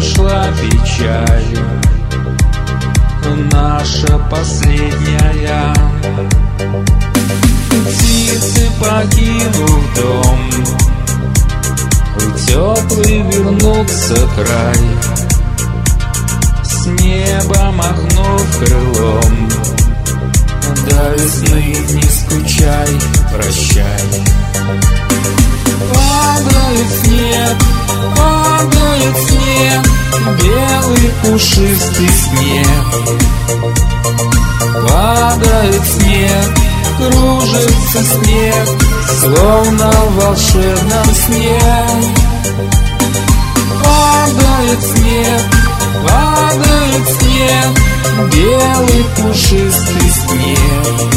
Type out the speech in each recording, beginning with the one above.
прошла печаль, наша последняя. Птицы, покинув дом, в теплый вернутся край. С неба махнув крылом, до весны не скучай, прощай. Падает снег, белый пушистый снег. Падает снег, кружится снег, словно в волшебном сне. Падает снег, белый пушистый снег.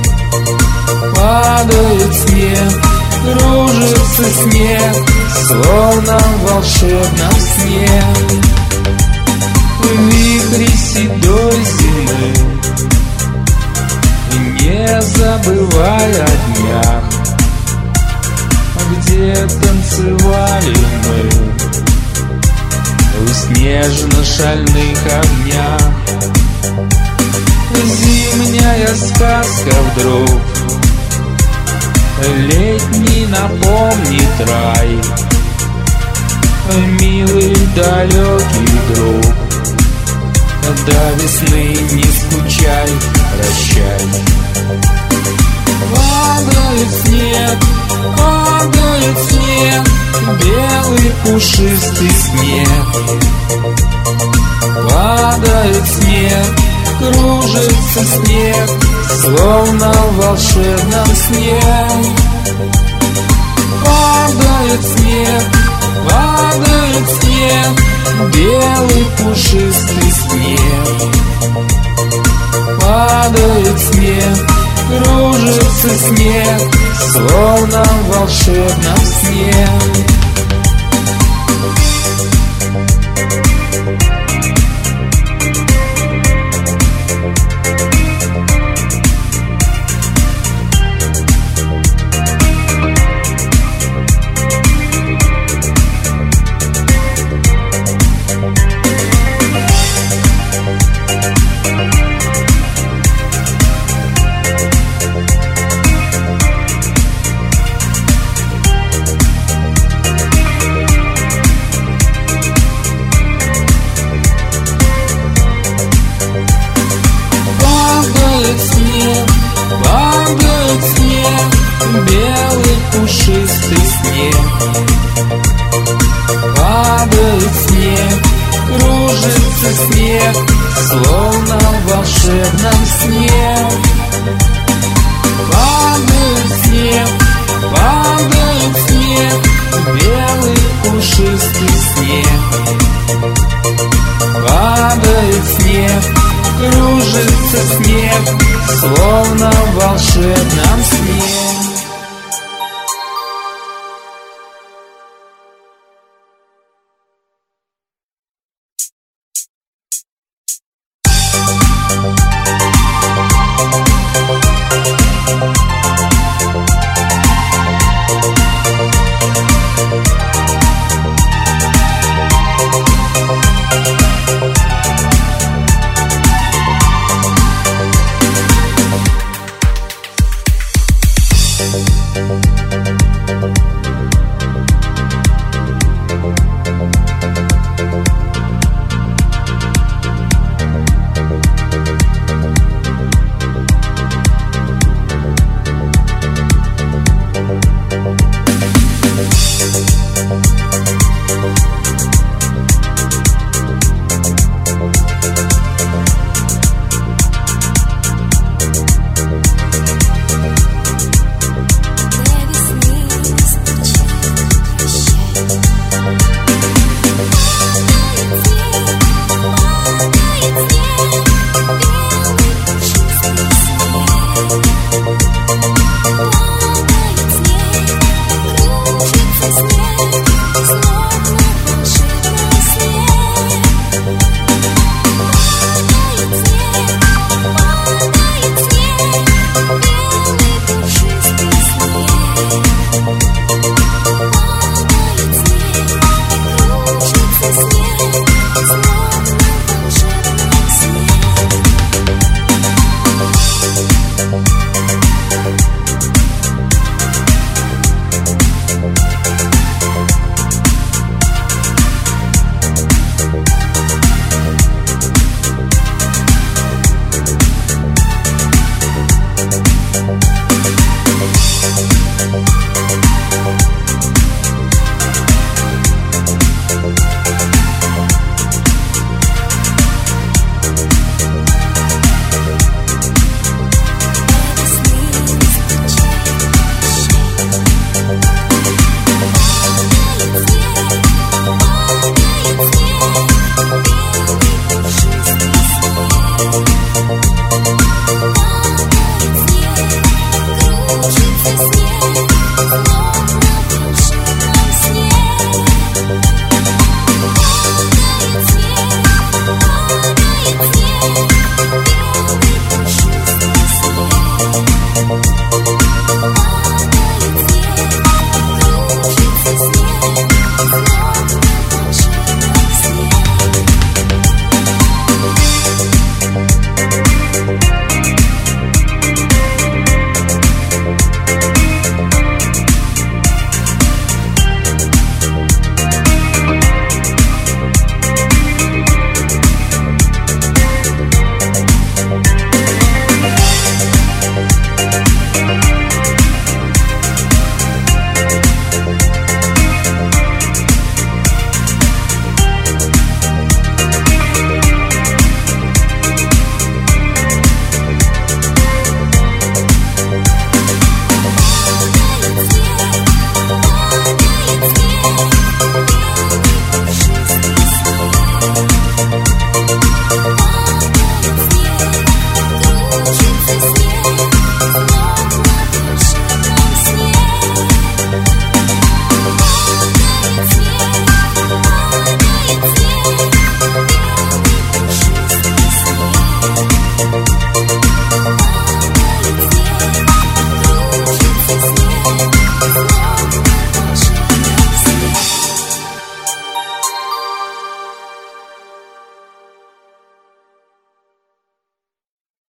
Падает снег, кружится снег, словно в волшебном сне. В вихре седой зимы, не забывай о днях, где танцевали мы в снежно-шальных огнях. Зимняя сказка вдруг летний напомнит рай. Милый далекий друг, до весны не скучай, прощай. Падает снег, белый пушистый снег. Падает снег, кружится снег, словно в волшебном сне. Падает снег, белый пушистый снег. Падает снег, кружится снег, словно в волшебном сне. Падает снег, белый пушистый снег. Падает снег, кружится снег, словно в волшебном сне. Падает снег, белый пушистый снег. Падает снег, кружится снег, словно в волшебном сне.